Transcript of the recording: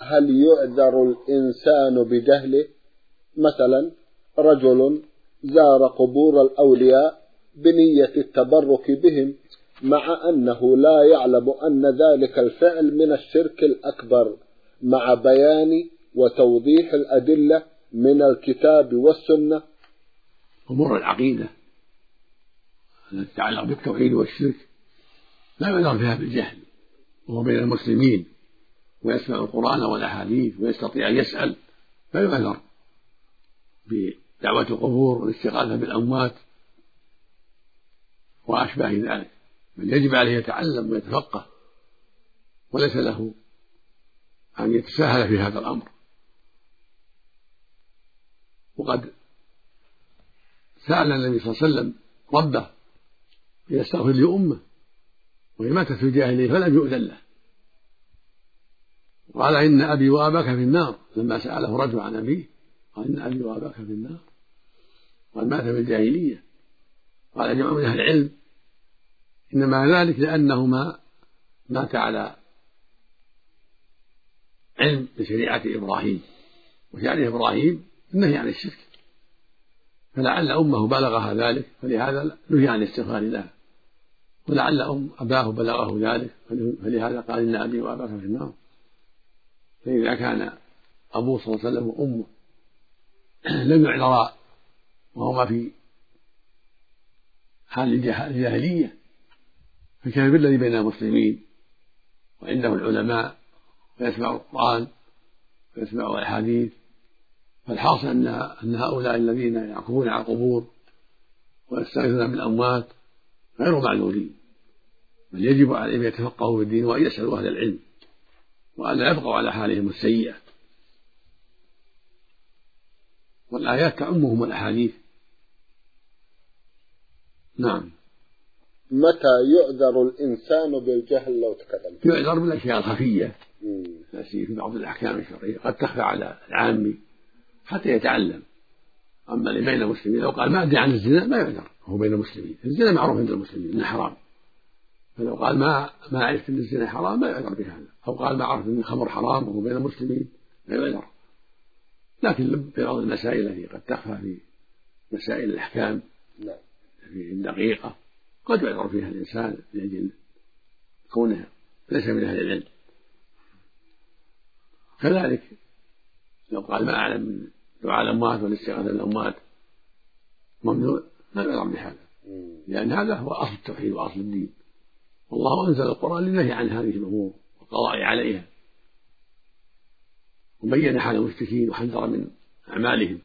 هل يعذر الإنسان بجهله؟ مثلا رجل زار قبور الأولياء بنية التبرك بهم، مع أنه لا يعلم أن ذلك الفعل من الشرك الأكبر، مع بيان وتوضيح الأدلة من الكتاب والسنة. أمور العقيدة التي تتعلق بالتوحيد والشرك لا يعذر فيها بالجهل، وهو بين المسلمين ويسمع القرآن والأحاديث ويستطيع أن يسأل، لا يعذر بدعوة القبور والاستغاثة بالأموات وأشباه ذلك، بل يجب عليه يتعلم ويتفقه، وليس له أن يتساهل في هذا الأمر. وقد سأل النبي صلى الله عليه وسلم ربه يستغفر لأمه وهي ماتت في الجاهلية فلم يؤذن له، قال إن أبي وأباك في النار، لما سأله رجل عن أبيه قال إن أبي وأباك في النار، قال مات في الجاهلية. قال جمع من أهل العلم إنما ذلك لأنه مات على علم بشريعة إبراهيم، وشريعة إبراهيم النهي عن الشرك، فلعل أمه بلغها ذلك فلهذا نهي عن الاستغفار لها، ولعل أباه بلغه ذلك فلهذا قال إن أبي وأباك في النار. فإذا كان أبوه صلى الله عليه وسلم وأمه لم يعذرا وهما في حال الجاهلية، فكان بالذي بين المسلمين وعنده العلماء ويسمع القرآن ويسمع الأحاديث. فالحاصل أن هؤلاء الذين يعكفون على القبور ويستغيثون بالأموات غير معذورين، بل يجب عليهم أن يتفقهوا في الدين وأن يسألوا أهل العلم وأن لا يبقوا على حالهم السيئة، والآيات تعمهم الأحاديث. نعم. متى يعذر الإنسان بالجهل لو تكلم؟ يعذر بالأشياء الخفية في بعض الأحكام الشرعية قد تخفى على العامي حتى يتعلم. أما اللي بين المسلمين لو قال ما أدري عن الزنا ما يعذر، هو بين المسلمين الزنا معروف عند المسلمين إنه حرام، فلو قال ما عرفت أن الزنا حرام ما يعذر بهذا، أو قال ما عرفت أن الخمر حرام وهو بين المسلمين لا يعذر. لكن في بعض المسائل التي قد تخفى في مسائل الأحكام في الدقيقة قد يعذر فيها الإنسان لأجل كونه ليس من أهل العلم. كذلك لو قال ما أعلم من دعاء الأموات والاستغاثة بالأموات ممنوع لا يعذر بهذا، لأن هذا هو أصل التوحيد وأصل الدين، والله أنزل القرآن للنهي عن هذه الأمور والقضاء عليها، وبين حال المشركين وحذر من أعمالهم.